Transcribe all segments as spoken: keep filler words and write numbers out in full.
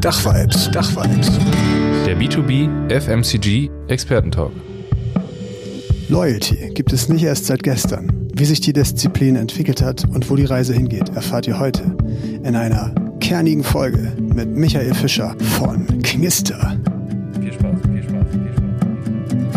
Dachvibes, Dachvibes. Der B zwei B F M C G Expertentalk. Loyalty gibt es nicht erst seit gestern. Wie sich die Disziplin entwickelt hat und wo die Reise hingeht, erfahrt ihr heute in einer kernigen Folge mit Michael Fischer von Knister. Viel Spaß, viel Spaß, viel Spaß.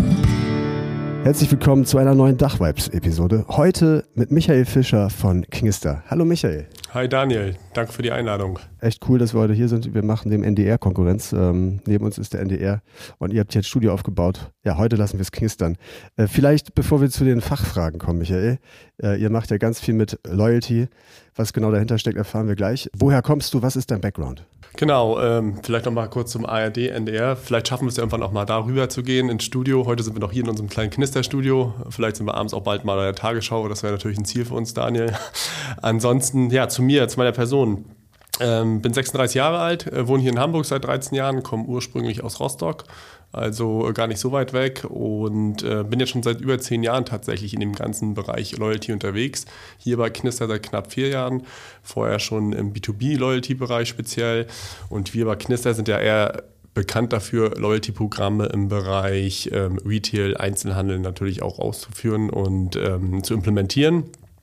Herzlich willkommen zu einer neuen Dachvibes-Episode. Heute mit Michael Fischer von Knister. Hallo Michael. Hi Daniel, danke für die Einladung. Echt cool, dass wir heute hier sind. Wir machen dem N D R Konkurrenz. Ähm, neben uns ist der N D R und ihr habt hier ein Studio aufgebaut. Ja, heute lassen wir es knistern. Äh, vielleicht, bevor wir zu den Fachfragen kommen, Michael, äh, ihr macht ja ganz viel mit Loyalty. Was genau dahinter steckt, erfahren wir gleich. Woher kommst du? Was ist dein Background? Genau, ähm, vielleicht nochmal kurz zum A R D, N D R. Vielleicht schaffen wir es ja irgendwann auch mal darüber zu gehen ins Studio. Heute sind wir noch hier in unserem kleinen Knisterstudio. Vielleicht sind wir abends auch bald mal bei der Tagesschau. Das wäre natürlich ein Ziel für uns, Daniel. Ansonsten, ja, zu mir, zu meiner Person. Ähm, bin sechsunddreißig Jahre alt, äh, wohne hier in Hamburg seit dreizehn Jahren, komme ursprünglich aus Rostock, also äh, gar nicht so weit weg und äh, bin jetzt schon seit über zehn Jahren tatsächlich in dem ganzen Bereich Loyalty unterwegs. Hier bei Knister seit knapp vier Jahren, vorher schon im B zwei B-Loyalty-Bereich speziell und wir bei Knister sind ja eher bekannt dafür, Loyalty-Programme im Bereich ähm, Retail, Einzelhandel natürlich auch auszuführen und ähm, zu implementieren.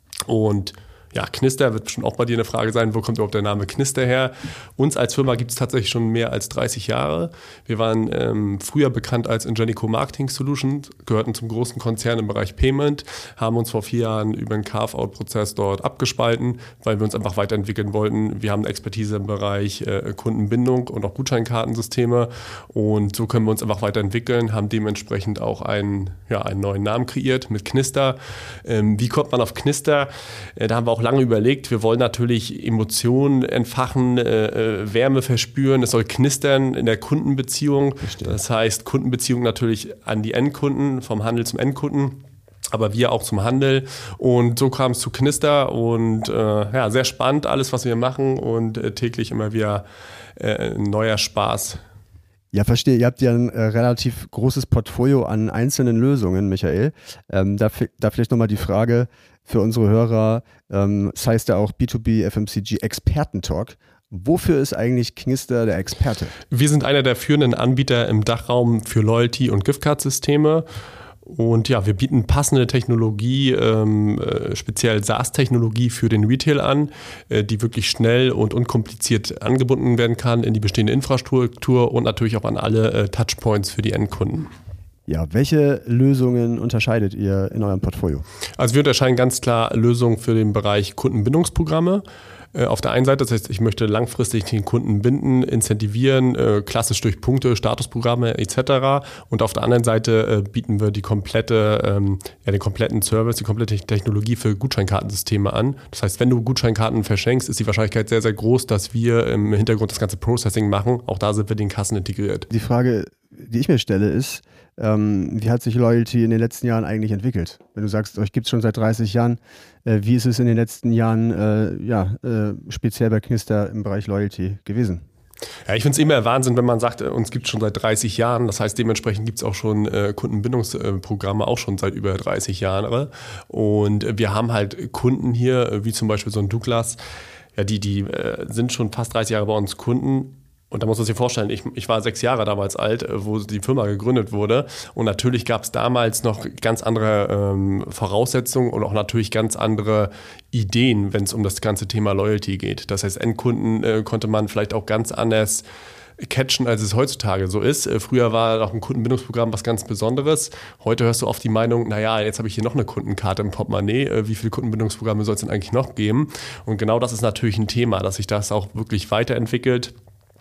Und ja, Knister wird bestimmt auch bei dir eine Frage sein, wo kommt überhaupt der Name Knister her? Uns als Firma gibt es tatsächlich schon mehr als dreißig Jahre. Wir waren ähm, früher bekannt als Ingenico Marketing Solutions, gehörten zum großen Konzern im Bereich Payment, haben uns vor vier Jahren über einen Carve-out-Prozess dort abgespalten, weil wir uns einfach weiterentwickeln wollten. Wir haben eine Expertise im Bereich äh, Kundenbindung und auch Gutscheinkartensysteme und so können wir uns einfach weiterentwickeln, haben dementsprechend auch einen, ja, einen neuen Namen kreiert mit Knister. Ähm, wie kommt man auf Knister? Äh, da haben wir auch lange überlegt. Wir wollen natürlich Emotionen entfachen, äh, Wärme verspüren. Es soll knistern in der Kundenbeziehung. Verstehe. Das heißt, Kundenbeziehung natürlich an die Endkunden, vom Handel zum Endkunden, aber wir auch zum Handel. Und so kam es zu Knister und äh, ja, sehr spannend alles, was wir machen und äh, täglich immer wieder äh, ein neuer Spaß. Ja, verstehe. Ihr habt ja ein äh, relativ großes Portfolio an einzelnen Lösungen, Michael. Ähm, da, da vielleicht nochmal die Frage für unsere Hörer. Ähm, das heißt ja auch B zwei B F M C G Expertentalk. Wofür ist eigentlich Knister der Experte? Wir sind einer der führenden Anbieter im Dachraum für Loyalty- und Giftcard-Systeme. Und ja, wir bieten passende Technologie, ähm, äh, speziell SaaS-Technologie für den Retail an, äh, die wirklich schnell und unkompliziert angebunden werden kann in die bestehende Infrastruktur und natürlich auch an alle äh, Touchpoints für die Endkunden. Ja, welche Lösungen unterscheidet ihr in eurem Portfolio? Also wir unterscheiden ganz klar Lösungen für den Bereich Kundenbindungsprogramme. Auf der einen Seite, das heißt, ich möchte langfristig den Kunden binden, incentivieren, äh, klassisch durch Punkte, Statusprogramme et cetera. Und auf der anderen Seite äh, bieten wir die komplette, ähm, ja, den kompletten Service, die komplette Technologie für Gutscheinkartensysteme an. Das heißt, wenn du Gutscheinkarten verschenkst, ist die Wahrscheinlichkeit sehr, sehr groß, dass wir im Hintergrund das ganze Processing machen. Auch da sind wir in den Kassen integriert. Die Frage, die ich mir stelle, ist, ähm, wie hat sich Loyalty in den letzten Jahren eigentlich entwickelt? Wenn du sagst, euch gibt es schon seit dreißig Jahren, äh, wie ist es in den letzten Jahren äh, ja, äh, speziell bei Knister im Bereich Loyalty gewesen? Ja, ich finde es immer Wahnsinn, wenn man sagt, uns gibt es schon seit dreißig Jahren. Das heißt, dementsprechend gibt es auch schon äh, Kundenbindungsprogramme, auch schon seit über dreißig Jahren. Und äh, wir haben halt Kunden hier, äh, wie zum Beispiel so ein Douglas, ja, die, die äh, sind schon fast dreißig Jahre bei uns Kunden. Und da muss man sich vorstellen, ich, ich war sechs Jahre damals alt, wo die Firma gegründet wurde. Und natürlich gab es damals noch ganz andere ähm, Voraussetzungen und auch natürlich ganz andere Ideen, wenn es um das ganze Thema Loyalty geht. Das heißt, Endkunden äh, konnte man vielleicht auch ganz anders catchen, als es heutzutage so ist. Äh, früher war auch ein Kundenbindungsprogramm was ganz Besonderes. Heute hörst du oft die Meinung, naja, jetzt habe ich hier noch eine Kundenkarte im Portemonnaie. Äh, wie viele Kundenbindungsprogramme soll es denn eigentlich noch geben? Und genau das ist natürlich ein Thema, dass sich das auch wirklich weiterentwickelt.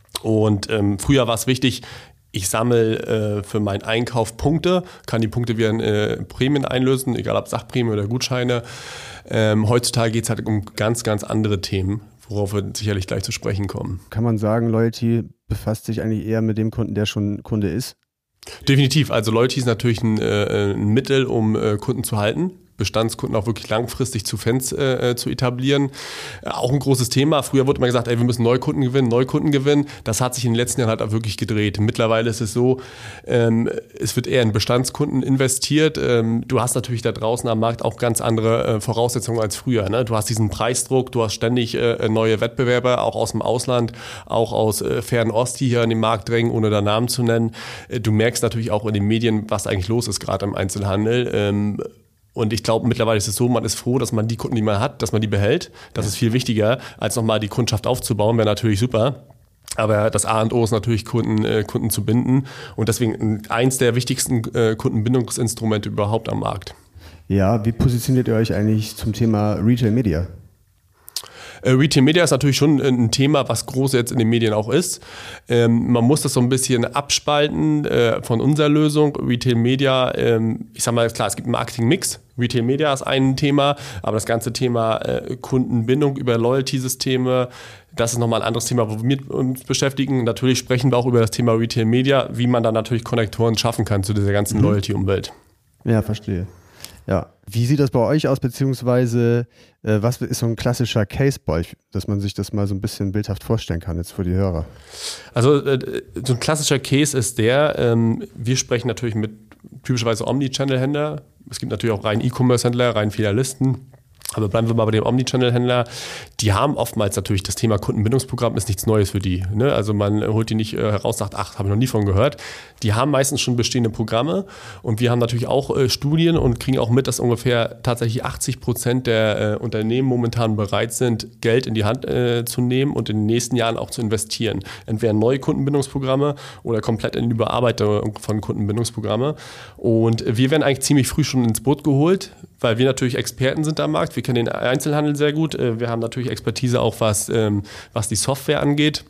Und ähm, früher war es wichtig, ich sammle äh, für meinen Einkauf Punkte, kann die Punkte wieder in äh, Prämien einlösen, egal ob Sachprämien oder Gutscheine. Ähm, heutzutage geht es halt um ganz, ganz andere Themen, worauf wir sicherlich gleich zu sprechen kommen. Kann man sagen, Loyalty befasst sich eigentlich eher mit dem Kunden, der schon Kunde ist? Definitiv. Also Loyalty ist natürlich ein, äh, ein Mittel, um äh, Kunden zu halten. Bestandskunden auch wirklich langfristig zu Fans äh, zu etablieren. Äh, auch ein großes Thema. Früher wurde immer gesagt, ey, wir müssen Neukunden gewinnen, Neukunden gewinnen. Das hat sich in den letzten Jahren halt auch wirklich gedreht. Mittlerweile ist es so, ähm, es wird eher in Bestandskunden investiert. Ähm, du hast natürlich da draußen am Markt auch ganz andere äh, Voraussetzungen als früher. Ne? Du hast diesen Preisdruck, du hast ständig äh, neue Wettbewerber, auch aus dem Ausland, auch aus äh, Fernost, die hier in den Markt drängen, ohne da Namen zu nennen. Äh, du merkst natürlich auch in den Medien, was eigentlich los ist, gerade im Einzelhandel. Ähm, Und ich glaube, mittlerweile ist es so, man ist froh, dass man die Kunden, die man hat, dass man die behält. Das ist viel wichtiger, als nochmal die Kundschaft aufzubauen, wäre natürlich super. Aber das A und O ist natürlich, Kunden, äh, Kunden zu binden. Und deswegen eins der wichtigsten äh, Kundenbindungsinstrumente überhaupt am Markt. Ja, wie positioniert ihr euch eigentlich zum Thema Retail Media? Retail Media ist natürlich schon ein Thema, was groß jetzt in den Medien auch ist. Ähm, man muss das so ein bisschen abspalten äh, von unserer Lösung. Retail Media, ähm, ich sag mal, klar, es gibt einen Marketing-Mix. Retail Media ist ein Thema, aber das ganze Thema äh, Kundenbindung über Loyalty-Systeme, das ist nochmal ein anderes Thema, wo wir uns beschäftigen. Natürlich sprechen wir auch über das Thema Retail Media, wie man dann natürlich Konnektoren schaffen kann zu dieser ganzen mhm. Loyalty-Umwelt. Ja, verstehe. Ja. Wie sieht das bei euch aus, beziehungsweise äh, was ist so ein klassischer Case bei euch, dass man sich das mal so ein bisschen bildhaft vorstellen kann jetzt für die Hörer? Also äh, so ein klassischer Case ist der, ähm, wir sprechen natürlich mit typischerweise Omnichannel-Händler. Es gibt natürlich auch rein E-Commerce-Händler, rein Filialisten. Aber bleiben wir mal bei dem Omnichannel-Händler. Die haben oftmals natürlich das Thema Kundenbindungsprogramm ist nichts Neues für die. Ne? Also man holt die nicht äh, heraus und sagt, ach, habe ich noch nie von gehört. Die haben meistens schon bestehende Programme und wir haben natürlich auch äh, Studien und kriegen auch mit, dass ungefähr tatsächlich achtzig Prozent der äh, Unternehmen momentan bereit sind, Geld in die Hand äh, zu nehmen und in den nächsten Jahren auch zu investieren. Entweder neue Kundenbindungsprogramme oder komplett in die Überarbeitung von Kundenbindungsprogramme. Und wir werden eigentlich ziemlich früh schon ins Boot geholt, weil wir natürlich Experten sind am Markt. Wir kennen den Einzelhandel sehr gut. Wir haben natürlich Expertise auch, was, ähm, was die Software angeht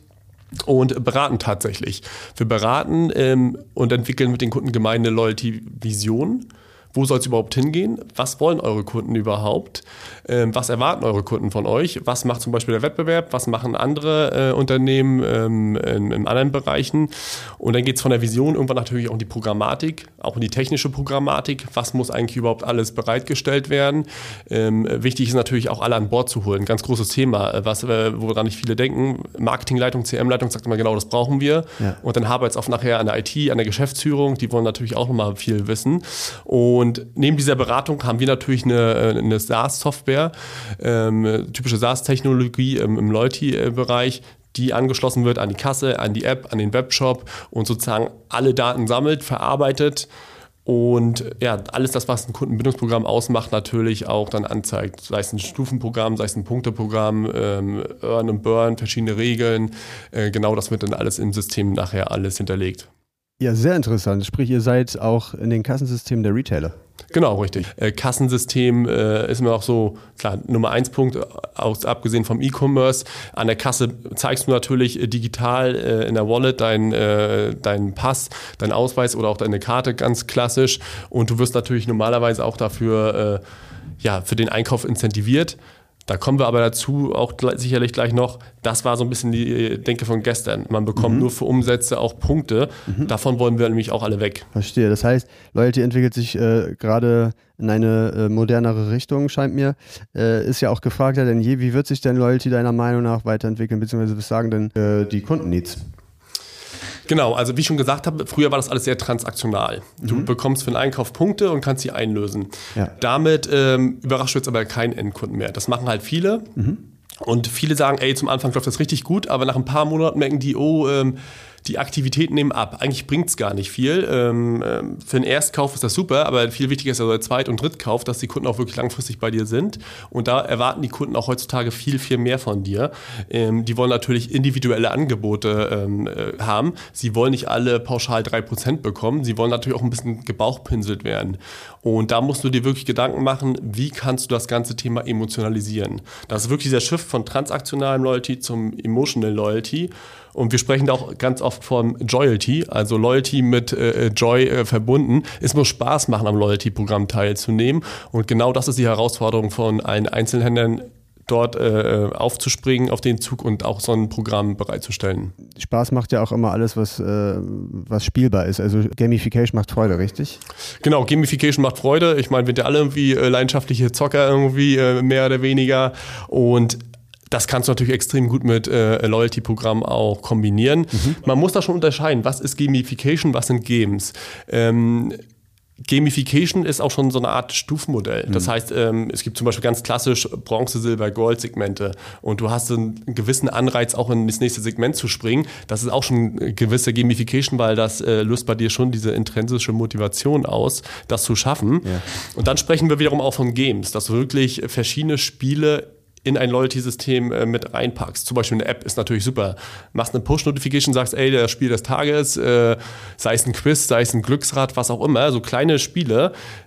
und beraten tatsächlich. Wir beraten ähm, und entwickeln mit den Kunden gemeinsame Loyalty-Visionen. Wo soll es überhaupt hingehen? Was wollen eure Kunden überhaupt? Ähm, was erwarten eure Kunden von euch? Was macht zum Beispiel der Wettbewerb? Was machen andere äh, Unternehmen ähm, in, in anderen Bereichen? Und dann geht es von der Vision irgendwann natürlich auch in die Programmatik, auch in die technische Programmatik. Was muss eigentlich überhaupt alles bereitgestellt werden? Ähm, wichtig ist natürlich auch alle an Bord zu holen. Ganz großes Thema, was, äh, woran nicht viele denken. Marketingleitung, C M-Leitung sagt immer genau, das brauchen wir. Ja. Und dann haben wir jetzt auch nachher an der I T, an der Geschäftsführung, die wollen natürlich auch nochmal viel wissen. Und Und neben dieser Beratung haben wir natürlich eine, eine SaaS-Software, ähm, typische SaaS-Technologie im, im Loyalty-Bereich, die angeschlossen wird an die Kasse, an die App, an den Webshop und sozusagen alle Daten sammelt, verarbeitet und ja, alles das, was ein Kundenbindungsprogramm ausmacht, natürlich auch dann anzeigt. Sei es ein Stufenprogramm, sei es ein Punkteprogramm, ähm, Earn und Burn, verschiedene Regeln. Äh, genau das wird dann alles im System nachher alles hinterlegt. Ja, sehr interessant. Sprich, ihr seid auch in den Kassensystemen der Retailer. Genau, richtig. Äh, Kassensystem äh, ist immer auch so, klar, Nummer eins Punkt, aus, abgesehen vom E-Commerce. An der Kasse zeigst du natürlich äh, digital äh, in der Wallet deinen äh, dein Pass, deinen Ausweis oder auch deine Karte, ganz klassisch. Und du wirst natürlich normalerweise auch dafür, äh, ja, für den Einkauf incentiviert. Da kommen wir aber dazu, auch sicherlich gleich noch, das war so ein bisschen die Denke von gestern. Man bekommt mhm. nur für Umsätze auch Punkte. Mhm. Davon wollen wir nämlich auch alle weg. Verstehe. Das heißt, Loyalty entwickelt sich äh, gerade in eine äh, modernere Richtung, scheint mir. Äh, ist ja auch gefragter denn je. Wie wird sich denn Loyalty deiner Meinung nach weiterentwickeln, beziehungsweise was sagen denn äh, die Kundenneeds? Genau, also wie ich schon gesagt habe, früher war das alles sehr transaktional. Du mhm. bekommst für den Einkauf Punkte und kannst sie einlösen. Ja. Damit ähm, überraschst du jetzt aber keinen Endkunden mehr. Das machen halt viele. Mhm. Und viele sagen, ey, zum Anfang läuft das richtig gut, aber nach ein paar Monaten merken die, oh, ähm, die Aktivitäten nehmen ab. Eigentlich bringt es gar nicht viel. Ähm, für den Erstkauf ist das super, aber viel wichtiger ist also der Zweit- und Drittkauf, dass die Kunden auch wirklich langfristig bei dir sind. Und da erwarten die Kunden auch heutzutage viel, viel mehr von dir. Ähm, die wollen natürlich individuelle Angebote ähm, äh, haben. Sie wollen nicht alle pauschal drei Prozent bekommen. Sie wollen natürlich auch ein bisschen gebauchpinselt werden. Und da musst du dir wirklich Gedanken machen, wie kannst du das ganze Thema emotionalisieren. Das ist wirklich dieser Shift von transaktionalem Loyalty zum Emotional Loyalty. Und wir sprechen da auch ganz oft von Joyalty, also Loyalty mit äh, Joy äh, verbunden. Es muss Spaß machen, am Loyalty-Programm teilzunehmen. Und genau das ist die Herausforderung von allen Einzelhändlern, dort äh, aufzuspringen auf den Zug und auch so ein Programm bereitzustellen. Spaß macht ja auch immer alles, was, äh, was spielbar ist. Also Gamification macht Freude, richtig? Genau, Gamification macht Freude. Ich meine, wir sind ja alle irgendwie äh, leidenschaftliche Zocker irgendwie, äh, mehr oder weniger. Und das kannst du natürlich extrem gut mit äh, Loyalty-Programmen auch kombinieren. Mhm. Man muss da schon unterscheiden, was ist Gamification, was sind Games. Ähm, Gamification ist auch schon so eine Art Stufenmodell. Das mhm. heißt, ähm, es gibt zum Beispiel ganz klassisch Bronze, Silber, Gold-Segmente und du hast einen gewissen Anreiz, auch in das nächste Segment zu springen. Das ist auch schon eine gewisse Gamification, weil das äh, löst bei dir schon diese intrinsische Motivation aus, das zu schaffen. Ja. Und dann sprechen wir wiederum auch von Games, dass du wirklich verschiedene Spiele in ein Loyalty-System äh, mit reinpackst. Zum Beispiel eine App ist natürlich super. Machst eine Push-Notification, sagst, ey, das Spiel des Tages, äh, sei es ein Quiz, sei es ein Glücksrad, was auch immer, so kleine Spiele,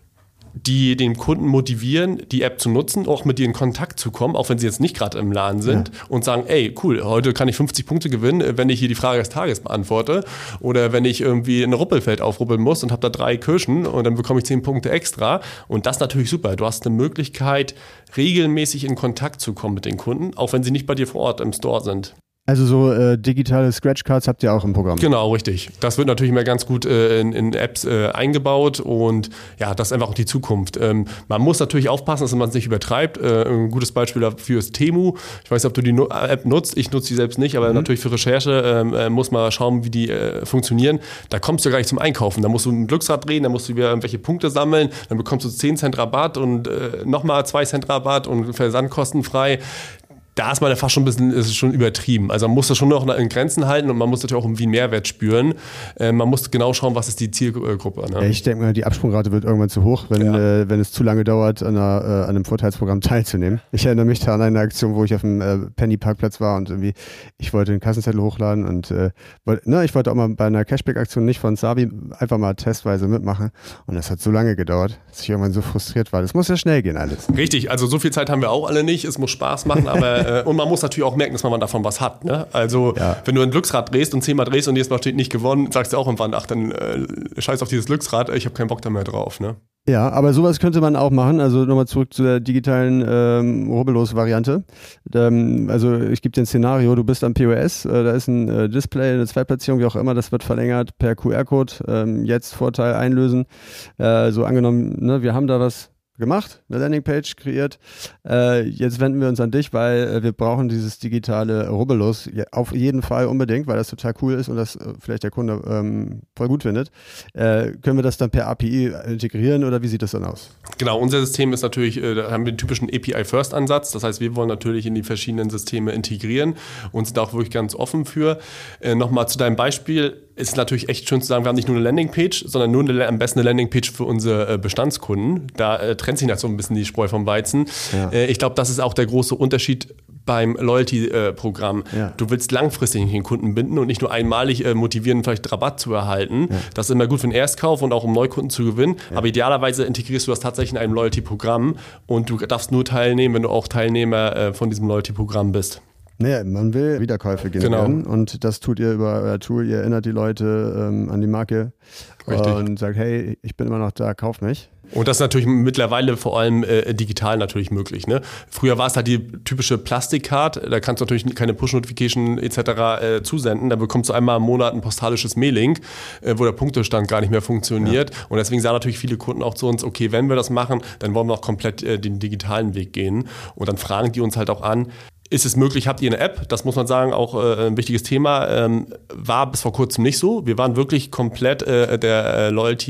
die den Kunden motivieren, die App zu nutzen, auch mit dir in Kontakt zu kommen, auch wenn sie jetzt nicht gerade im Laden sind, ja. und sagen, ey, cool, heute kann ich fünfzig Punkte gewinnen, wenn ich hier die Frage des Tages beantworte oder wenn ich irgendwie ein Ruppelfeld aufruppeln muss und habe da drei Kirschen und dann bekomme ich zehn Punkte extra und das ist natürlich super. Du hast eine Möglichkeit, regelmäßig in Kontakt zu kommen mit den Kunden, auch wenn sie nicht bei dir vor Ort im Store sind. Also so äh, digitale Scratch-Cards habt ihr auch im Programm? Genau, richtig. Das wird natürlich mehr ganz gut äh, in, in Apps äh, eingebaut und ja, das ist einfach auch die Zukunft. Ähm, man muss natürlich aufpassen, dass man es nicht übertreibt. Äh, ein gutes Beispiel dafür ist Temu. Ich weiß nicht, ob du die no- App nutzt. Ich nutze die selbst nicht, aber mhm. natürlich für Recherche äh, muss man schauen, wie die äh, funktionieren. Da kommst du ja gar nicht zum Einkaufen. Da musst du ein Glücksrad drehen, da musst du wieder irgendwelche Punkte sammeln, dann bekommst du zehn Cent Rabatt und äh, nochmal zwei Cent Rabatt und Versand kostenfrei. Da ist man ja fast schon ein bisschen, ist es schon übertrieben. Also man muss das schon noch in Grenzen halten und man muss natürlich auch irgendwie einen Mehrwert spüren. Äh, man muss genau schauen, was ist die Zielgruppe. Ne? Ja, ich denke mal, die Absprungrate wird irgendwann zu hoch, wenn, ja. äh, wenn es zu lange dauert, an, einer, äh, an einem Vorteilsprogramm teilzunehmen. Ich erinnere mich da an eine Aktion, wo ich auf dem äh, Penny-Parkplatz war und irgendwie, ich wollte den Kassenzettel hochladen und äh, wollte, ne, ich wollte auch mal bei einer Cashback-Aktion nicht von Savi einfach mal testweise mitmachen. Und das hat so lange gedauert, dass ich irgendwann so frustriert war. Das muss ja schnell gehen alles. Richtig, also so viel Zeit haben wir auch alle nicht. Es muss Spaß machen, aber und man muss natürlich auch merken, dass man davon was hat. Ne? Also ja. wenn du ein Glücksrad drehst und zehnmal drehst und jetzt mal steht nicht gewonnen, sagst du auch irgendwann, ach dann äh, scheiß auf dieses Glücksrad, ich habe keinen Bock da mehr drauf. Ne? Ja, aber sowas könnte man auch machen. Also nochmal zurück zu der digitalen ähm, Rubbellos-Variante. Ähm, also ich gebe dir ein Szenario, du bist am P O S, äh, da ist ein äh, Display, eine Zweitplatzierung, wie auch immer, das wird verlängert per Q R-Code. Ähm, jetzt Vorteil einlösen. Äh, so angenommen, ne, wir haben da was gemacht, eine Landingpage kreiert. Äh, jetzt wenden wir uns an dich, weil äh, wir brauchen dieses digitale Rubbellos ja, auf jeden Fall unbedingt, weil das total cool ist und das äh, vielleicht der Kunde ähm, voll gut findet. Äh, können wir das dann per A P I integrieren oder wie sieht das dann aus? Genau, unser System ist natürlich, äh, da haben wir den typischen A P I-First-Ansatz. Das heißt, wir wollen natürlich in die verschiedenen Systeme integrieren und sind auch wirklich ganz offen für. Äh, Nochmal zu deinem Beispiel. Es ist natürlich echt schön zu sagen, wir haben nicht nur eine Landingpage, sondern nur eine, am besten eine Landingpage für unsere äh, Bestandskunden. Da äh, trennt sich halt so ein bisschen die Spreu vom Weizen. Ja. Äh, ich glaube, das ist auch der große Unterschied beim Loyalty-Programm. Äh, ja. Du willst langfristig den Kunden binden und nicht nur einmalig äh, motivieren, vielleicht Rabatt zu erhalten. Ja. Das ist immer gut für den Erstkauf und auch um Neukunden zu gewinnen. Ja. Aber idealerweise integrierst du das tatsächlich in einem Loyalty-Programm und du darfst nur teilnehmen, wenn du auch Teilnehmer äh, von diesem Loyalty-Programm bist. Naja, man will Wiederkäufe generieren genau. und das tut ihr über euer Tool. Ihr erinnert die Leute ähm, an die Marke Richtig. Und sagt, hey, ich bin immer noch da, kauf mich. Und das ist natürlich mittlerweile vor allem äh, digital natürlich möglich. Ne? Früher war es halt die typische Plastikcard, da kannst du natürlich keine Push-Notification et cetera äh, zusenden. Da bekommst du einmal im Monat ein postalisches Mailing, äh, wo der Punktestand gar nicht mehr funktioniert. Ja. Und deswegen sagen natürlich viele Kunden auch zu uns, okay, wenn wir das machen, dann wollen wir auch komplett äh, den digitalen Weg gehen. Und dann fragen die uns halt auch an, ist es möglich, habt ihr eine App? Das muss man sagen, auch äh, ein wichtiges Thema. Ähm, war bis vor kurzem nicht so. Wir waren wirklich komplett äh, der äh,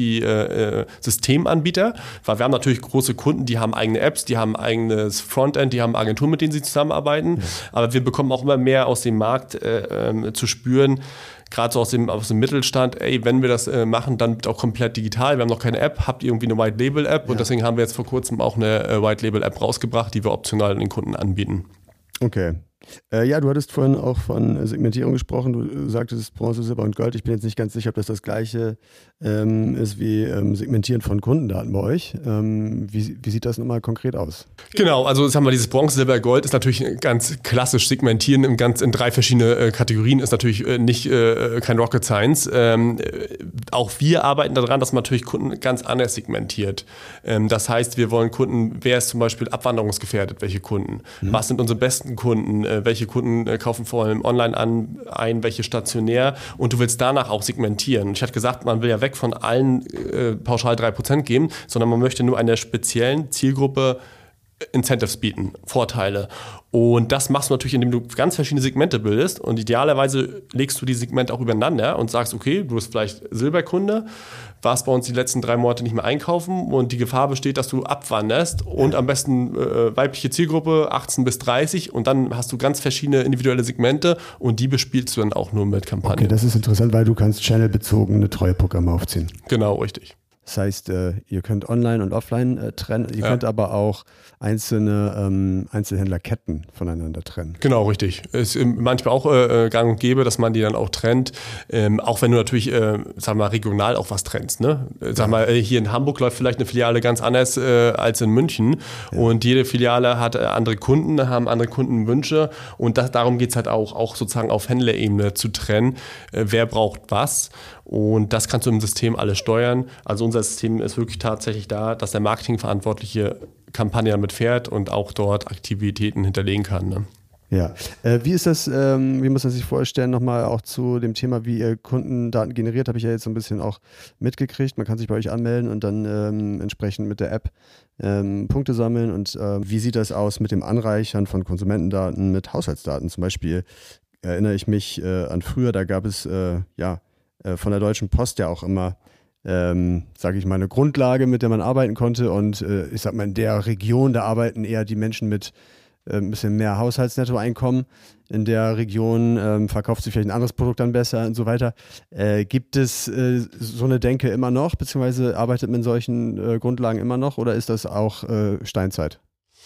Loyalty-Systemanbieter. Äh, weil wir haben natürlich große Kunden, die haben eigene Apps, die haben eigenes Frontend, die haben Agenturen, mit denen sie zusammenarbeiten. Ja. Aber wir bekommen auch immer mehr aus dem Markt äh, äh, zu spüren, gerade so aus dem, aus dem Mittelstand, ey, wenn wir das äh, machen, dann auch komplett digital. Wir haben noch keine App, habt ihr irgendwie eine White-Label-App? Ja. Und deswegen haben wir jetzt vor kurzem auch eine äh, White-Label-App rausgebracht, die wir optional den Kunden anbieten. Okay. Äh, ja, du hattest vorhin auch von Segmentierung gesprochen. Du sagtest Bronze, Silber und Gold. Ich bin jetzt nicht ganz sicher, ob das das gleiche ähm, ist wie ähm, Segmentieren von Kundendaten bei euch. Ähm, wie, wie sieht das nochmal konkret aus? Genau, also sagen wir, dieses Bronze, Silber, Gold ist natürlich ganz klassisch segmentieren in, ganz, in drei verschiedene äh, Kategorien, ist natürlich äh, nicht äh, kein Rocket Science. Ähm, äh, auch wir arbeiten daran, dass man natürlich Kunden ganz anders segmentiert. Ähm, das heißt, wir wollen Kunden, wer ist zum Beispiel abwanderungsgefährdet, welche Kunden? Mhm. Was sind unsere besten Kunden? Äh, welche Kunden äh, kaufen vor allem online an, ein, welche stationär? Und du willst danach auch segmentieren. Ich hatte gesagt, man will ja weg von allen äh, pauschal drei Prozent geben, sondern man möchte nur einer speziellen Zielgruppe Incentives bieten, Vorteile. Und das machst du natürlich, indem du ganz verschiedene Segmente bildest und idealerweise legst du die Segmente auch übereinander und sagst, okay, du bist vielleicht Silberkunde, warst bei uns die letzten drei Monate nicht mehr einkaufen und die Gefahr besteht, dass du abwanderst und am besten äh, weibliche Zielgruppe achtzehn bis dreißig und dann hast du ganz verschiedene individuelle Segmente und die bespielst du dann auch nur mit Kampagnen. Okay, das ist interessant, weil du kannst channelbezogene Treueprogramme aufziehen. Genau, richtig. Das heißt, äh, ihr könnt online und offline äh, trennen, ihr ja. könnt aber auch einzelne ähm, Einzelhändlerketten voneinander trennen. Genau, richtig. Es ist manchmal auch äh, gang und gäbe, dass man die dann auch trennt, ähm, auch wenn du natürlich, äh, sag mal, regional auch was trennst. Ne? Sag ja. mal, hier in Hamburg läuft vielleicht eine Filiale ganz anders äh, als in München ja. und jede Filiale hat äh, andere Kunden, haben andere Kundenwünsche und das, darum geht es halt auch, auch sozusagen auf Händlerebene zu trennen, äh, wer braucht was. Und das kannst du im System alles steuern. Also unser System ist wirklich tatsächlich da, dass der Marketingverantwortliche Kampagne damit fährt und auch dort Aktivitäten hinterlegen kann. Ne? Ja. Äh, wie ist das, ähm, wie muss man sich vorstellen, nochmal auch zu dem Thema, wie ihr Kundendaten generiert, habe ich ja jetzt so ein bisschen auch mitgekriegt. Man kann sich bei euch anmelden und dann ähm, entsprechend mit der App ähm, Punkte sammeln. Und äh, wie sieht das aus mit dem Anreichern von Konsumentendaten mit Haushaltsdaten? Zum Beispiel erinnere ich mich äh, an früher, da gab es äh, ja von der Deutschen Post ja auch immer, ähm, sage ich mal, eine Grundlage, mit der man arbeiten konnte. Und äh, ich sag mal, in der Region, da arbeiten eher die Menschen mit äh, ein bisschen mehr Haushaltsnettoeinkommen. In der Region ähm, verkauft sich vielleicht ein anderes Produkt dann besser und so weiter. Äh, gibt es äh, so eine Denke immer noch, beziehungsweise arbeitet man in solchen äh, Grundlagen immer noch oder ist das auch äh, Steinzeit?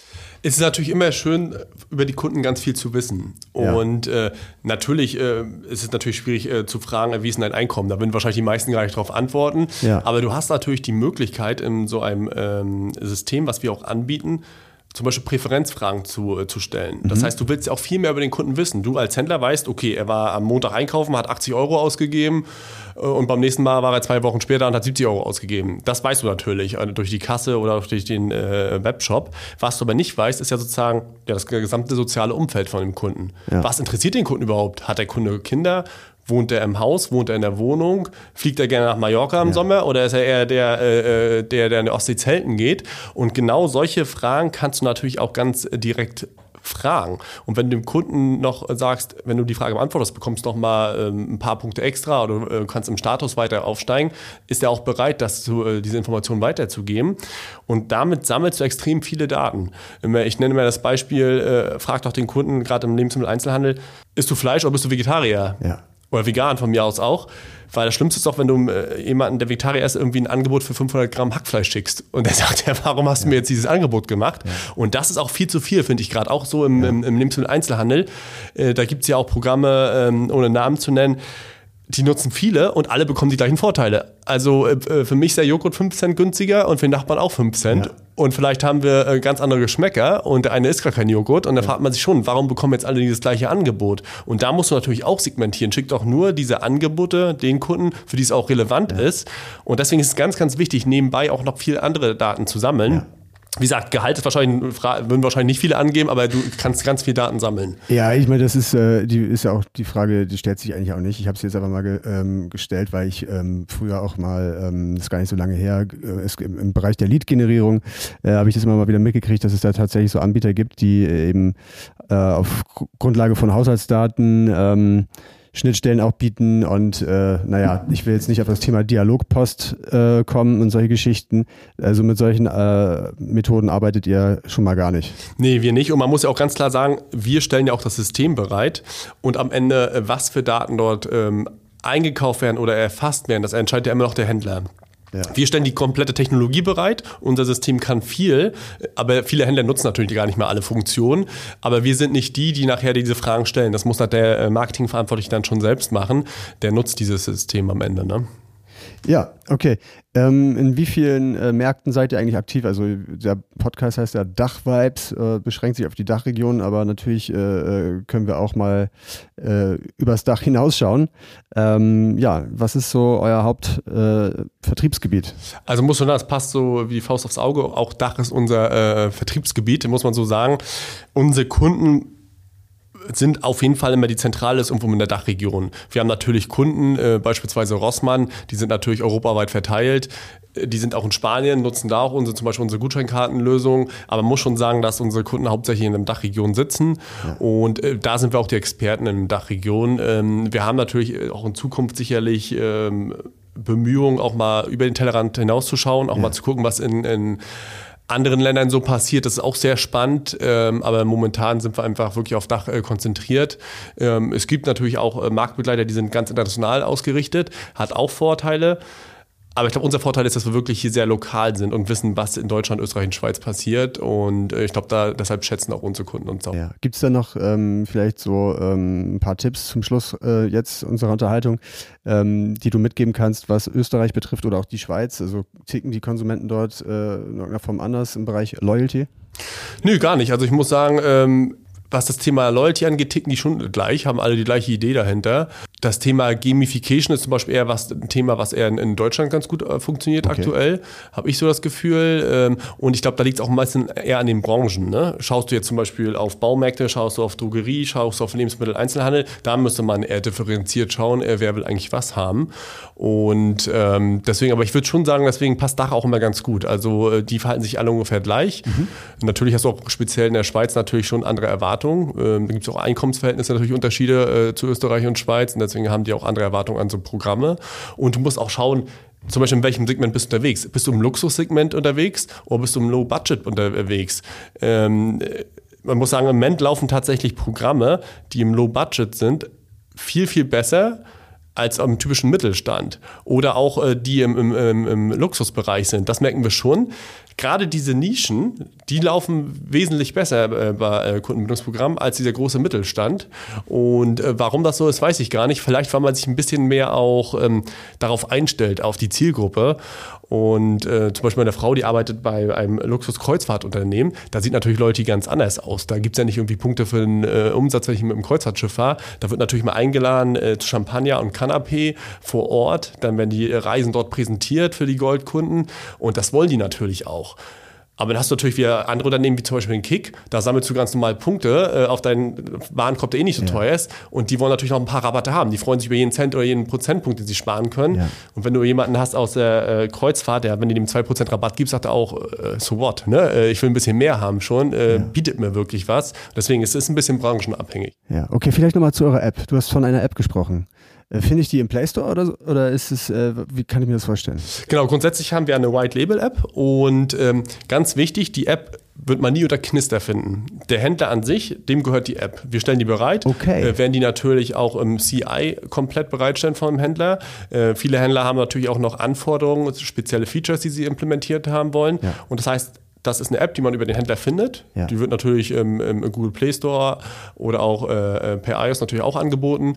Es ist natürlich immer schön, über die Kunden ganz viel zu wissen. Ja. Und äh, natürlich äh, ist es natürlich schwierig äh, zu fragen, wie ist denn dein Einkommen? Da würden wahrscheinlich die meisten gar nicht darauf antworten. Ja. Aber du hast natürlich die Möglichkeit, in so einem ähm, System, was wir auch anbieten, zum Beispiel Präferenzfragen zu, äh, zu stellen. Das mhm. heißt, du willst ja auch viel mehr über den Kunden wissen. Du als Händler weißt, okay, er war am Montag einkaufen, hat achtzig Euro ausgegeben äh, und beim nächsten Mal war er zwei Wochen später und hat siebzig Euro ausgegeben. Das weißt du natürlich äh, durch die Kasse oder durch den äh, Webshop. Was du aber nicht weißt, ist ja sozusagen ja, das gesamte soziale Umfeld von dem Kunden. Ja. Was interessiert den Kunden überhaupt? Hat der Kunde Kinder? Wohnt er im Haus? Wohnt er in der Wohnung? Fliegt er gerne nach Mallorca im ja. Sommer? Oder ist er eher der, äh, der, der in der Ostsee zelten geht? Und genau solche Fragen kannst du natürlich auch ganz direkt fragen. Und wenn du dem Kunden noch sagst, wenn du die Frage beantwortest, bekommst du noch mal ähm, ein paar Punkte extra oder äh, kannst im Status weiter aufsteigen, ist er auch bereit, das zu, äh, diese Informationen weiterzugeben. Und damit sammelst du extrem viele Daten. Ich nenne mir das Beispiel, äh, frag doch den Kunden, gerade im Lebensmitteleinzelhandel, isst du Fleisch oder bist du Vegetarier? Ja. Oder vegan von mir aus auch. Weil das Schlimmste ist doch, wenn du äh, jemanden, der Vegetarier ist, irgendwie ein Angebot für fünfhundert Gramm Hackfleisch schickst. Und der sagt, ja, warum hast du ja. mir jetzt dieses Angebot gemacht? Ja. Und das ist auch viel zu viel, finde ich gerade. Auch so im, ja. im, im Lebensmittel-Einzelhandel. Äh, da gibt es ja auch Programme, ähm, ohne Namen zu nennen, die nutzen viele und alle bekommen die gleichen Vorteile. Also äh, für mich ist der Joghurt fünf Cent günstiger und für den Nachbarn auch fünf Cent. Ja. Und vielleicht haben wir äh, ganz andere Geschmäcker und der eine isst gar kein Joghurt. Und da ja. fragt man sich schon, warum bekommen jetzt alle dieses gleiche Angebot? Und da musst du natürlich auch segmentieren. Schick doch nur diese Angebote den Kunden, für die es auch relevant ja. ist. Und deswegen ist es ganz, ganz wichtig, nebenbei auch noch viel andere Daten zu sammeln. Ja. Wie gesagt, Gehalt ist wahrscheinlich, würden wahrscheinlich nicht viele angeben, aber du kannst ganz viel Daten sammeln. Ja, ich meine, das ist, äh, die, ist ja auch die Frage, die stellt sich eigentlich auch nicht. Ich habe es jetzt einfach mal ge, ähm, gestellt, weil ich ähm, früher auch mal, ähm, das ist gar nicht so lange her, äh, es, im, im Bereich der Lead-Generierung äh, habe ich das immer mal wieder mitgekriegt, dass es da tatsächlich so Anbieter gibt, die eben äh, auf Grundlage von Haushaltsdaten ähm, Schnittstellen auch bieten und äh, naja, ich will jetzt nicht auf das Thema Dialogpost äh, kommen und solche Geschichten. Also mit solchen äh, Methoden arbeitet ihr schon mal gar nicht. Nee, wir nicht. Und man muss ja auch ganz klar sagen, wir stellen ja auch das System bereit und am Ende, was für Daten dort ähm, eingekauft werden oder erfasst werden, das entscheidet ja immer noch der Händler. Ja. Wir stellen die komplette Technologie bereit. Unser System kann viel, aber viele Händler nutzen natürlich gar nicht mehr alle Funktionen. Aber wir sind nicht die, die nachher diese Fragen stellen. Das muss halt der Marketingverantwortliche dann schon selbst machen. Der nutzt dieses System am Ende, ne? Ja, okay. Ähm, in wie vielen äh, Märkten seid ihr eigentlich aktiv? Also der Podcast heißt ja Dach-Vibes, äh, beschränkt sich auf die Dachregion, aber natürlich äh, können wir auch mal äh, übers Dach hinausschauen. Ähm, ja, was ist so euer Hauptvertriebsgebiet? Äh, also muss man sagen, das passt so wie die Faust aufs Auge. Auch Dach ist unser äh, Vertriebsgebiet, muss man so sagen. Unsere Kunden sind auf jeden Fall immer die Zentrale ist irgendwo in der Dachregion. Wir haben natürlich Kunden, äh, beispielsweise Rossmann, die sind natürlich europaweit verteilt. Die sind auch in Spanien, nutzen da auch unsere, zum Beispiel unsere Gutscheinkartenlösung. Aber man muss schon sagen, dass unsere Kunden hauptsächlich in der Dachregion sitzen. Ja. Und äh, da sind wir auch die Experten in der Dachregion. Ähm, wir haben natürlich auch in Zukunft sicherlich ähm, Bemühungen, auch mal über den Tellerrand hinauszuschauen, auch ja. mal zu gucken, was in, in anderen Ländern so passiert. Das ist auch sehr spannend, ähm, aber momentan sind wir einfach wirklich auf Dach äh, konzentriert. Ähm, es gibt natürlich auch äh, Marktbegleiter, die sind ganz international ausgerichtet, hat auch Vorteile. Aber ich glaube, unser Vorteil ist, dass wir wirklich hier sehr lokal sind und wissen, was in Deutschland, Österreich und Schweiz passiert. Und äh, ich glaube, da deshalb schätzen auch unsere Kunden uns auch. Ja. Gibt es da noch ähm, vielleicht so ähm, ein paar Tipps zum Schluss äh, jetzt unserer Unterhaltung, ähm, die du mitgeben kannst, was Österreich betrifft oder auch die Schweiz? Also ticken die Konsumenten dort äh, in irgendeiner Form anders im Bereich Loyalty? Nö, gar nicht. Also ich muss sagen, ähm, was das Thema Loyalty angeht, ticken die schon gleich, haben alle die gleiche Idee dahinter. Das Thema Gamification ist zum Beispiel eher was, ein Thema, was eher in, in Deutschland ganz gut äh, funktioniert okay. aktuell, habe ich so das Gefühl. Ähm, und ich glaube, da liegt es auch meistens eher an den Branchen. Ne? Schaust du jetzt zum Beispiel auf Baumärkte, schaust du auf Drogerie, schaust du auf Lebensmitteleinzelhandel, da müsste man eher differenziert schauen, äh, wer will eigentlich was haben. Und ähm, deswegen, aber ich würde schon sagen, deswegen passt Dach auch immer ganz gut. Also äh, die verhalten sich alle ungefähr gleich. Mhm. Natürlich hast du auch speziell in der Schweiz natürlich schon andere Erwartungen. Ähm, da gibt es auch Einkommensverhältnisse, natürlich Unterschiede äh, zu Österreich und Schweiz. Und deswegen haben die auch andere Erwartungen an so Programme. Und du musst auch schauen, zum Beispiel in welchem Segment bist du unterwegs? Bist du im Luxussegment unterwegs oder bist du im Low-Budget unterwegs? Ähm, man muss sagen, im Moment laufen tatsächlich Programme, die im Low-Budget sind, viel, viel besser als am typischen Mittelstand oder auch äh, die im, im, im, im Luxusbereich sind. Das merken wir schon. Gerade diese Nischen, die laufen wesentlich besser äh, bei äh, Kundenbindungsprogrammen als dieser große Mittelstand. Und äh, warum das so ist, weiß ich gar nicht. Vielleicht, weil man sich ein bisschen mehr auch ähm, darauf einstellt, auf die Zielgruppe. Und äh, zum Beispiel meine Frau, die arbeitet bei einem Luxus-Kreuzfahrtunternehmen. Da sieht natürlich Loyalty ganz anders aus. Da gibt es ja nicht irgendwie Punkte für den äh, Umsatz, wenn ich mit einem Kreuzfahrtschiff fahre. Da wird natürlich mal eingeladen äh, zu Champagner und Canapé vor Ort. Dann werden die Reisen dort präsentiert für die Goldkunden. Und das wollen die natürlich auch. Aber dann hast du natürlich wieder andere Unternehmen, wie zum Beispiel den Kick, da sammelst du ganz normal Punkte äh, auf deinen Warenkorb, der eh nicht so ja. teuer ist. Und die wollen natürlich noch ein paar Rabatte haben. Die freuen sich über jeden Cent oder jeden Prozentpunkt, den sie sparen können. Ja. Und wenn du jemanden hast aus der äh, Kreuzfahrt, der, wenn du dem zwei Prozent Rabatt gibst, sagt er auch, äh, so what, ne? Äh, ich will ein bisschen mehr haben schon, äh, ja. bietet mir wirklich was. Deswegen ist es ein bisschen branchenabhängig. Ja, okay, vielleicht nochmal zu eurer App. Du hast von einer App gesprochen. Finde ich die im Play Store oder, oder ist es, äh, wie kann ich mir das vorstellen? Genau, grundsätzlich haben wir eine White-Label-App und ähm, ganz wichtig, die App wird man nie unter Knister finden. Der Händler an sich, dem gehört die App. Wir stellen die bereit, okay. äh, werden die natürlich auch im C I komplett bereitstellen vom Händler. Äh, viele Händler haben natürlich auch noch Anforderungen, spezielle Features, die sie implementiert haben wollen. Ja. Und das heißt, das ist eine App, die man über den Händler findet. Ja. Die wird natürlich im, im Google Play Store oder auch äh, per iOS natürlich auch angeboten.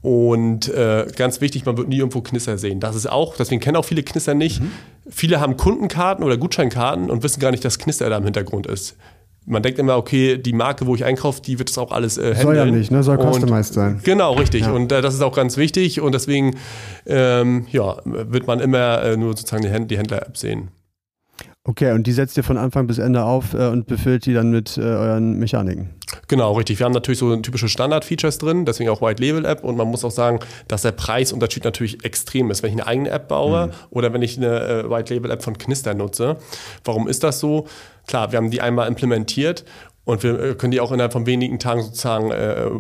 Und äh, ganz wichtig, man wird nie irgendwo Knister sehen. Das ist auch, deswegen kennen auch viele Knister nicht. Mhm. Viele haben Kundenkarten oder Gutscheinkarten und wissen gar nicht, dass Knister da im Hintergrund ist. Man denkt immer, okay, die Marke, wo ich einkaufe, die wird das auch alles äh, handeln. Soll ja nicht, ne? Soll customized sein. Genau, richtig. Ja. Und äh, das ist auch ganz wichtig. Und deswegen ähm, ja, wird man immer äh, nur sozusagen die, Händ- die Händler-App sehen. Okay, und die setzt ihr von Anfang bis Ende auf äh, und befüllt die dann mit äh, euren Mechaniken? Genau, richtig. Wir haben natürlich so typische Standard-Features drin, deswegen auch White-Label-App. Und man muss auch sagen, dass der Preisunterschied natürlich extrem ist, wenn ich eine eigene App baue mhm. oder wenn ich eine äh, White-Label-App von Knister nutze. Warum ist das so? Klar, wir haben die einmal implementiert und wir können die auch innerhalb von wenigen Tagen sozusagen äh,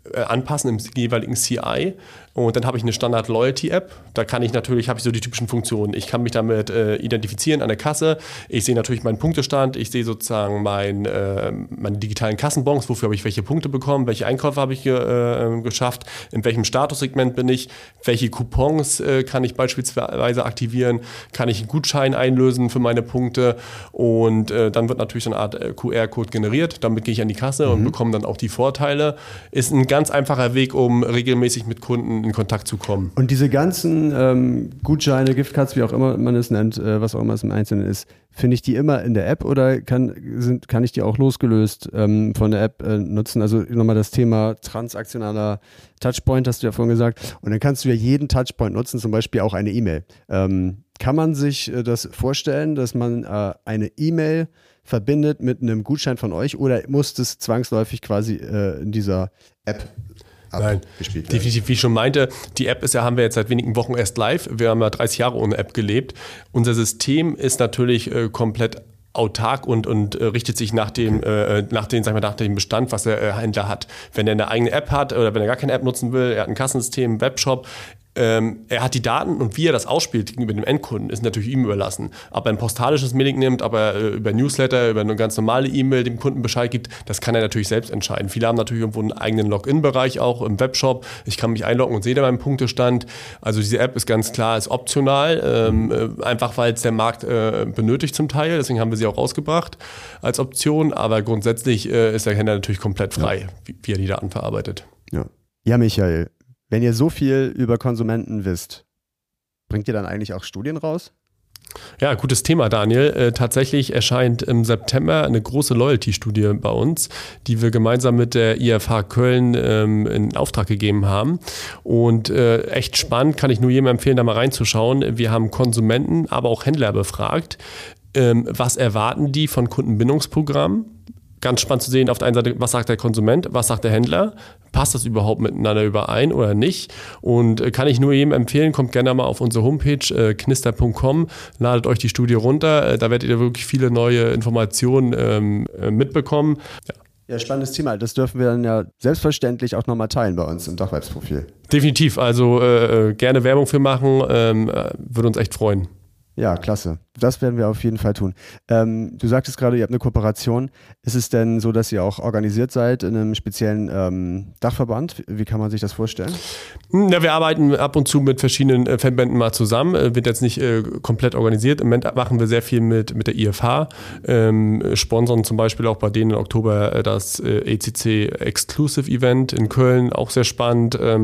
äh, anpassen im jeweiligen C I. Und dann habe ich eine Standard-Loyalty-App. Da kann ich natürlich, habe ich so die typischen Funktionen. Ich kann mich damit äh, identifizieren an der Kasse. Ich sehe natürlich meinen Punktestand. Ich sehe sozusagen mein, äh, meine digitalen Kassenbons. Wofür habe ich welche Punkte bekommen? Welche Einkäufe habe ich ge- äh, geschafft? In welchem Statussegment bin ich? Welche Coupons äh, kann ich beispielsweise aktivieren? Kann ich einen Gutschein einlösen für meine Punkte? Und äh, dann wird natürlich so eine Art äh, Q R-Code generiert. Damit gehe ich an die Kasse mhm. und bekomme dann auch die Vorteile. Ist ein ganz einfacher Weg, um regelmäßig mit Kunden in Kontakt zu kommen. Und diese ganzen ähm, Gutscheine, Giftcards, wie auch immer man es nennt, äh, was auch immer es im Einzelnen ist, finde ich die immer in der App oder kann, sind, kann ich die auch losgelöst ähm, von der App äh, nutzen? Also nochmal das Thema transaktionaler Touchpoint, hast du ja vorhin gesagt. Und dann kannst du ja jeden Touchpoint nutzen, zum Beispiel auch eine E-Mail. Ähm, kann man sich äh, das vorstellen, dass man äh, eine E-Mail verbindet mit einem Gutschein von euch oder muss das zwangsläufig quasi äh, in dieser App Nein, definitiv, wie ich schon meinte, die App ist ja, haben wir jetzt seit wenigen Wochen erst live. Wir haben ja dreißig Jahre ohne App gelebt. Unser System ist natürlich äh, komplett autark und, und äh, richtet sich nach dem, äh, nach, den, sag ich mal, nach dem Bestand, was der äh, Händler hat. Wenn er eine eigene App hat oder wenn er gar keine App nutzen will, er hat ein Kassensystem, einen Webshop, Ähm, er hat die Daten und wie er das ausspielt gegenüber dem Endkunden, ist natürlich ihm überlassen. Ob er ein postalisches Mailing nimmt, ob er äh, über Newsletter, über eine ganz normale E-Mail dem Kunden Bescheid gibt, das kann er natürlich selbst entscheiden. Viele haben natürlich irgendwo einen eigenen Login-Bereich auch im Webshop. Ich kann mich einloggen und sehe da meinen Punktestand. Also diese App ist ganz klar, ist optional, ähm, äh, einfach weil es der Markt äh, benötigt zum Teil. Deswegen haben wir sie auch rausgebracht als Option. Aber grundsätzlich äh, ist der Händler natürlich komplett frei, ja. wie, wie er die Daten verarbeitet. Ja, ja Michael. Wenn ihr so viel über Konsumenten wisst, bringt ihr dann eigentlich auch Studien raus? Ja, gutes Thema, Daniel. Äh, tatsächlich erscheint im September eine große Loyalty-Studie bei uns, die wir gemeinsam mit der I F H Köln ähm, in Auftrag gegeben haben. Und äh, echt spannend, kann ich nur jedem empfehlen, da mal reinzuschauen. Wir haben Konsumenten, aber auch Händler befragt. Ähm, was erwarten die von Kundenbindungsprogrammen? Ganz spannend zu sehen, auf der einen Seite, was sagt der Konsument, was sagt der Händler, passt das überhaupt miteinander überein oder nicht? Und äh, kann ich nur jedem empfehlen, kommt gerne mal auf unsere Homepage äh, knister punkt com, ladet euch die Studie runter, äh, da werdet ihr wirklich viele neue Informationen ähm, äh, mitbekommen. Ja. Ja, spannendes Thema. Das dürfen wir dann ja selbstverständlich auch nochmal teilen bei uns im Dachvibes-Profil. Definitiv, also äh, gerne Werbung für machen, ähm, äh, würde uns echt freuen. Ja, klasse. Das werden wir auf jeden Fall tun. Ähm, du sagtest gerade, ihr habt eine Kooperation. Ist es denn so, dass ihr auch organisiert seid in einem speziellen ähm, Dachverband? Wie kann man sich das vorstellen? Ja, wir arbeiten ab und zu mit verschiedenen äh, Verbänden mal zusammen. Äh, wird jetzt nicht äh, komplett organisiert. Im Moment machen wir sehr viel mit, mit der I F H. Ähm, sponsern zum Beispiel auch bei denen im Oktober äh, das äh, E C C Exclusive Event in Köln. Auch sehr spannend. Ähm,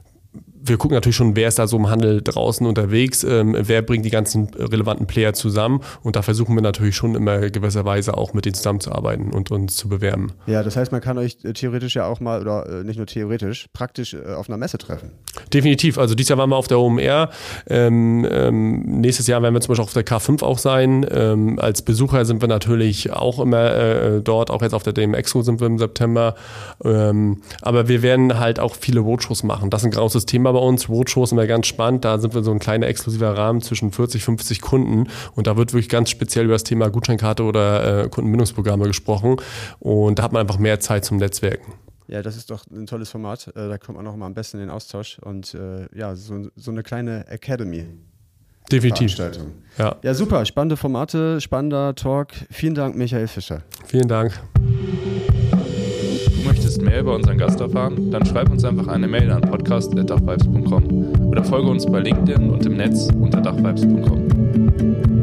Wir gucken natürlich schon, wer ist da so im Handel draußen unterwegs, ähm, wer bringt die ganzen relevanten Player zusammen und da versuchen wir natürlich schon immer gewisserweise auch mit denen zusammenzuarbeiten und uns zu bewerben. Ja, das heißt, man kann euch theoretisch ja auch mal, oder nicht nur theoretisch, praktisch auf einer Messe treffen. Definitiv, also dieses Jahr waren wir auf der O M R, ähm, ähm, nächstes Jahr werden wir zum Beispiel auf der K fünf auch sein, ähm, als Besucher sind wir natürlich auch immer äh, dort, auch jetzt auf der D M Expo sind wir im September, ähm, aber wir werden halt auch viele Roadshows machen, das ist ein großes Thema bei uns. Roadshows sind wir ganz spannend. Da sind wir so ein kleiner exklusiver Rahmen zwischen vierzig, fünfzig Kunden. Und da wird wirklich ganz speziell über das Thema Gutscheinkarte oder äh, Kundenbindungsprogramme gesprochen. Und da hat man einfach mehr Zeit zum Netzwerken. Ja, das ist doch ein tolles Format. Äh, da kommt man auch mal am besten in den Austausch. Und äh, ja, so, so eine kleine Academy. Definitiv. Ja. Ja, super. Spannende Formate, spannender Talk. Vielen Dank, Michael Fischer. Vielen Dank. Du möchtest mehr über unseren Gast erfahren? Dann schreib uns einfach eine Mail an podcast at dachvibes punkt com oder folge uns bei LinkedIn und im Netz unter dachvibes punkt com.